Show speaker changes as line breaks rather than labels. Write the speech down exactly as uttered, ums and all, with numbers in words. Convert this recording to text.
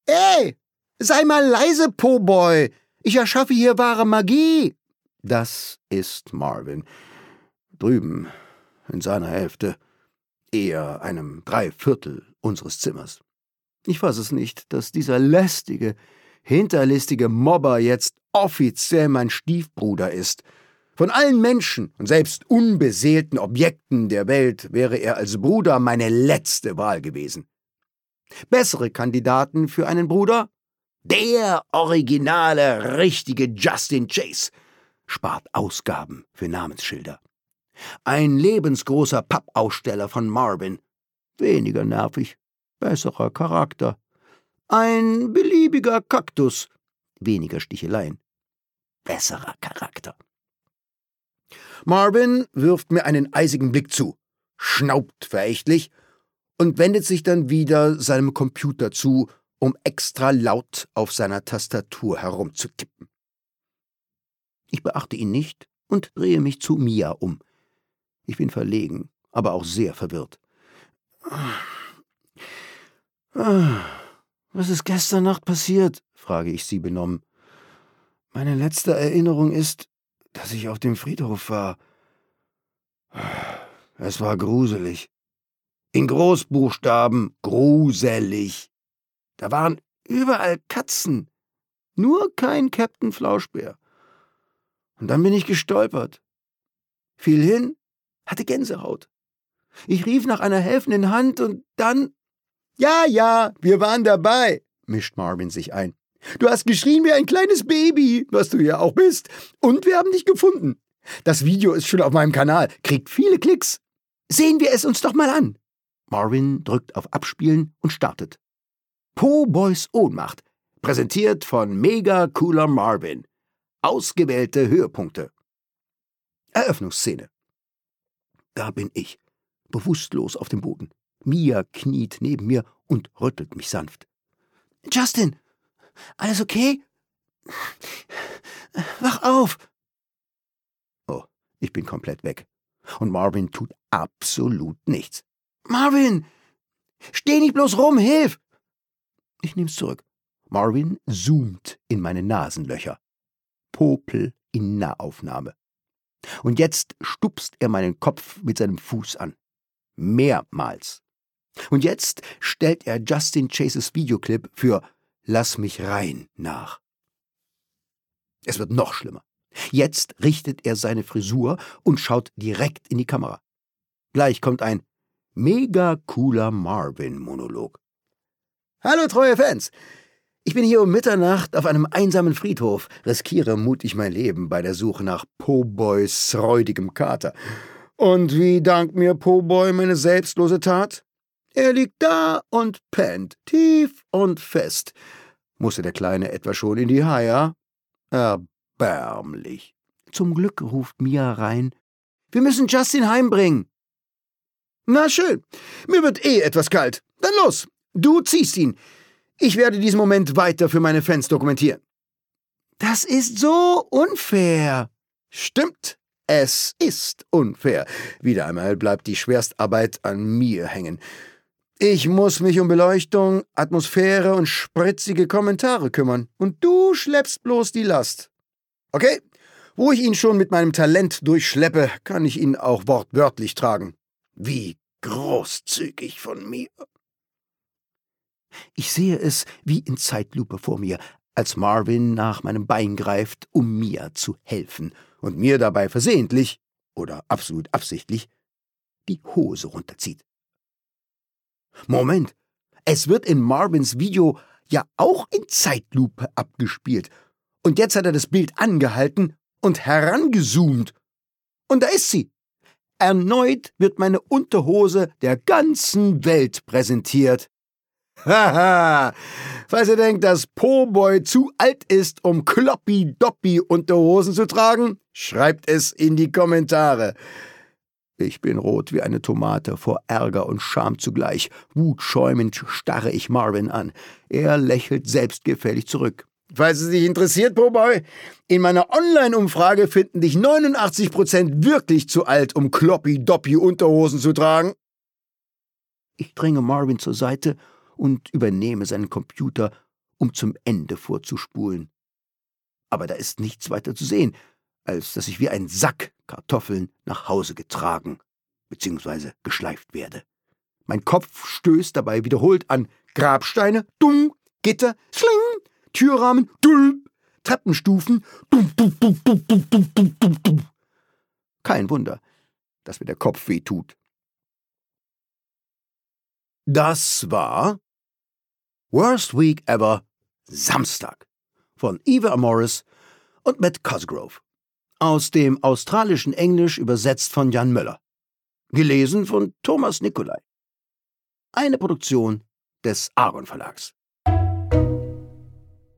Ey, sei mal leise, Po-Boy. Ich erschaffe hier wahre Magie. Das ist Marvin. Drüben, in seiner Hälfte, eher einem Dreiviertel unseres Zimmers. Ich fasse es nicht, dass dieser lästige, hinterlistige Mobber jetzt offiziell mein Stiefbruder ist. Von allen Menschen und selbst unbeseelten Objekten der Welt wäre er als Bruder meine letzte Wahl gewesen. Bessere Kandidaten für einen Bruder? Der originale, richtige Justin Chase spart Ausgaben für Namensschilder. Ein lebensgroßer Pappaussteller von Marvin. Weniger nervig, besserer Charakter. Ein beliebiger Kaktus. Weniger Sticheleien. Besserer Charakter. Marvin wirft mir einen eisigen Blick zu, schnaubt verächtlich und wendet sich dann wieder seinem Computer zu, um extra laut auf seiner Tastatur herumzutippen. Ich beachte ihn nicht und drehe mich zu Mia um. Ich bin verlegen, aber auch sehr verwirrt. »Was ist gestern Nacht passiert?« frage ich sie benommen. »Meine letzte Erinnerung ist, dass ich auf dem Friedhof war. Es war gruselig. In Großbuchstaben gruselig. Da waren überall Katzen, nur kein Captain Flauschbär. Und dann bin ich gestolpert. Fiel hin, hatte Gänsehaut. Ich rief nach einer helfenden Hand und dann... »Ja, ja, wir waren dabei«, mischt Marvin sich ein. »Du hast geschrien wie ein kleines Baby, was du ja auch bist. Und wir haben dich gefunden. Das Video ist schon auf meinem Kanal, kriegt viele Klicks. Sehen wir es uns doch mal an.« Marvin drückt auf Abspielen und startet. Po-Boys Ohnmacht, präsentiert von Mega Cooler Marvin. Ausgewählte Höhepunkte. Eröffnungsszene. Da bin ich, bewusstlos auf dem Boden. Mia kniet neben mir und rüttelt mich sanft. »Justin, alles okay? Wach auf!« Oh, ich bin komplett weg. Und Marvin tut absolut nichts. »Marvin, steh nicht bloß rum, hilf!« Ich nehm's zurück. Marvin zoomt in meine Nasenlöcher. Popel in Nahaufnahme. Und jetzt stupst er meinen Kopf mit seinem Fuß an. Mehrmals. Und jetzt stellt er Justin Chases Videoclip für »Lass mich rein« nach. Es wird noch schlimmer. Jetzt richtet er seine Frisur und schaut direkt in die Kamera. Gleich kommt ein mega cooler Marvin-Monolog. »Hallo, treue Fans! Ich bin hier um Mitternacht auf einem einsamen Friedhof, riskiere mutig mein Leben bei der Suche nach Po-Boys räudigem Kater. Und wie dankt mir Po-Boy meine selbstlose Tat? Er liegt da und pennt, tief und fest. Musste der Kleine etwa schon in die Haia? Erbärmlich. Zum Glück ruft Mia rein. Wir müssen Justin heimbringen. Na schön, mir wird eh etwas kalt. Dann los, du ziehst ihn. Ich werde diesen Moment weiter für meine Fans dokumentieren. Das ist so unfair. Stimmt, es ist unfair. Wieder einmal bleibt die Schwerstarbeit an mir hängen. Ich muss mich um Beleuchtung, Atmosphäre und spritzige Kommentare kümmern. Und du schleppst bloß die Last. Okay, wo ich ihn schon mit meinem Talent durchschleppe, kann ich ihn auch wortwörtlich tragen. Wie großzügig von mir. Ich sehe es wie in Zeitlupe vor mir, als Marvin nach meinem Bein greift, um mir zu helfen und mir dabei versehentlich, oder absolut absichtlich, die Hose runterzieht. Moment, es wird in Marvins Video ja auch in Zeitlupe abgespielt. Und jetzt hat er das Bild angehalten und herangezoomt. Und da ist sie. Erneut wird meine Unterhose der ganzen Welt präsentiert. Haha, falls ihr denkt, dass Po-Boy zu alt ist, um Kloppi-Doppi-Unterhosen zu tragen, schreibt es in die Kommentare. Ich bin rot wie eine Tomate vor Ärger und Scham zugleich. Wutschäumend starre ich Marvin an. Er lächelt selbstgefällig zurück. Falls es dich interessiert, Po-Boy, in meiner Online-Umfrage finden dich neunundachtzig Prozent wirklich zu alt, um Kloppi-Doppi-Unterhosen zu tragen. Ich dränge Marvin zur Seite und übernehme seinen Computer, um zum Ende vorzuspulen. Aber da ist nichts weiter zu sehen, als dass ich wie ein Sack Kartoffeln nach Hause getragen bzw. geschleift werde. Mein Kopf stößt dabei wiederholt an Grabsteine, dumm, Gitter, sling, Türrahmen, dulp, Treppenstufen, dumm, dumm, dumm, dumm, dumm, dumm, dumm, dumm, dumm. Kein Wunder, dass mir der Kopf weh tut. Das war Worst Week Ever Samstag von Eva Amoris und Matt Cosgrove. Aus dem australischen Englisch übersetzt von Jan Möller. Gelesen von Thomas Nicolai. Eine Produktion des Argon Verlags.